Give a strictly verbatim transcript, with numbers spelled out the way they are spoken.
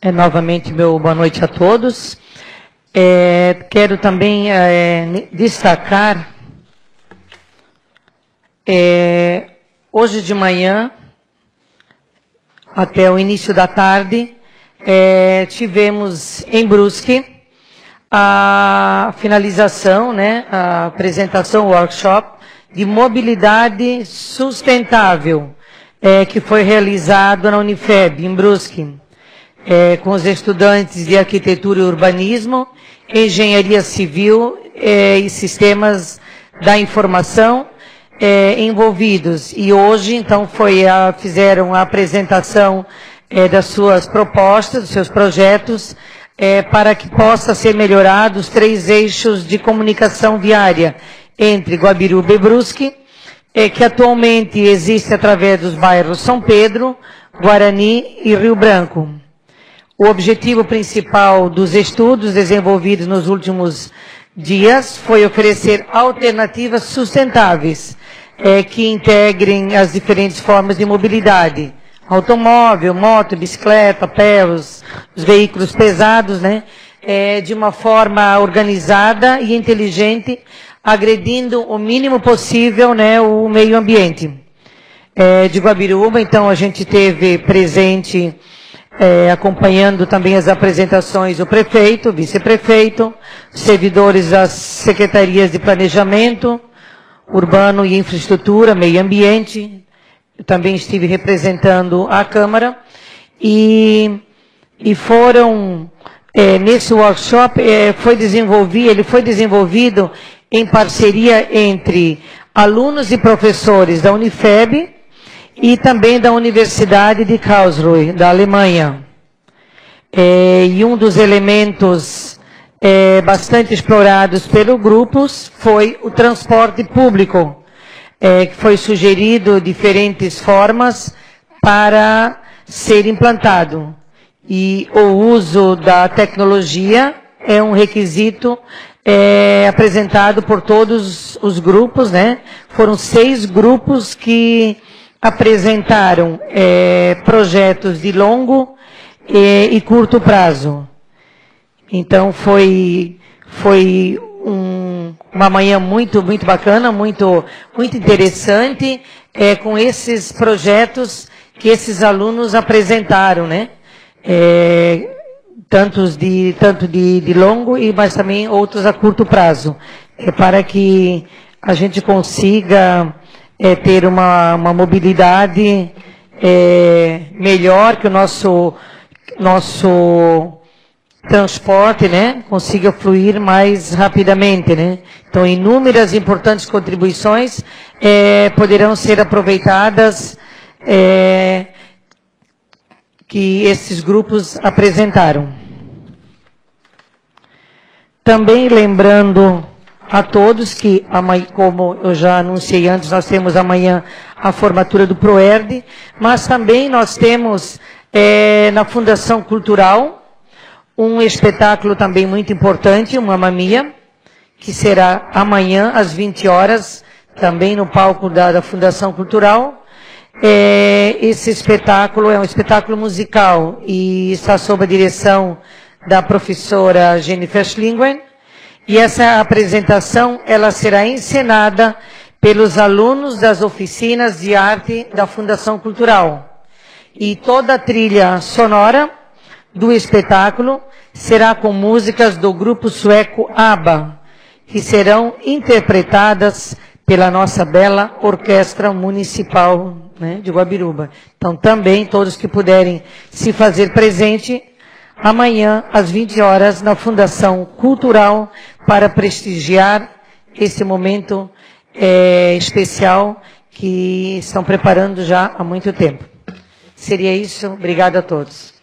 É, novamente, meu boa noite a todos. É, quero também é, destacar, é, hoje de manhã, até o início da tarde, é, tivemos em Brusque a finalização, né, a apresentação, o workshop de mobilidade sustentável, é, que foi realizado na Unifeb, em Brusque. É, com os estudantes de Arquitetura e Urbanismo, Engenharia Civil é, e Sistemas da Informação é, envolvidos. E hoje, então, foi a, fizeram a apresentação é, das suas propostas, dos seus projetos, é, para que possa ser melhorado os três eixos de comunicação viária entre Guabiruba e Brusque, é, que atualmente existe através dos bairros São Pedro, Guarani e Rio Branco. O objetivo principal dos estudos desenvolvidos nos últimos dias foi oferecer alternativas sustentáveis é, que integrem as diferentes formas de mobilidade. Automóvel, moto, bicicleta, pé, os, os veículos pesados, né, é, de uma forma organizada e inteligente, agredindo o mínimo possível, né, o meio ambiente. É, de Guabiruba, então, a gente teve presente... É, acompanhando também as apresentações do prefeito, vice-prefeito, servidores das secretarias de planejamento, urbano e infraestrutura, meio ambiente. Eu também estive representando a Câmara e, e foram, é, nesse workshop, é, foi desenvolvido, ele foi desenvolvido em parceria entre alunos e professores da Unifeb, e também da Universidade de Karlsruhe, da Alemanha. É, e um dos elementos é, bastante explorados pelo grupo foi o transporte público, é, que foi sugerido diferentes formas para ser implantado. E o uso da tecnologia é um requisito é, apresentado por todos os grupos, né? Foram seis grupos que apresentaram é, projetos de longo e, e curto prazo. Então foi, foi um, uma manhã muito, muito bacana, muito, muito interessante, é, com esses projetos que esses alunos apresentaram, né? É, tantos de, tanto de, de longo, e mas também outros a curto prazo, é, para que a gente consiga É, ter uma, uma mobilidade é, melhor, que o nosso, nosso transporte, né, consiga fluir mais rapidamente, né? Então, inúmeras importantes contribuições é, poderão ser aproveitadas é, que esses grupos apresentaram. Também lembrando a todos que, amanhã, como eu já anunciei antes, nós temos amanhã a formatura do ProERD, mas também nós temos é, na Fundação Cultural um espetáculo também muito importante, uma Mamma Mia, que será amanhã às vinte horas, também no palco da, da Fundação Cultural. É, esse espetáculo é um espetáculo musical e está sob a direção da professora Jennifer Schlingwen. E essa apresentação, ela será encenada pelos alunos das oficinas de arte da Fundação Cultural. E toda a trilha sonora do espetáculo será com músicas do grupo sueco ABBA, que serão interpretadas pela nossa bela Orquestra Municipal, né, de Guabiruba. Então, também, todos que puderem se fazer presente, amanhã, às vinte horas, na Fundação Cultural, para prestigiar esse momento é, especial que estão preparando já há muito tempo. Seria isso. Obrigado a todos.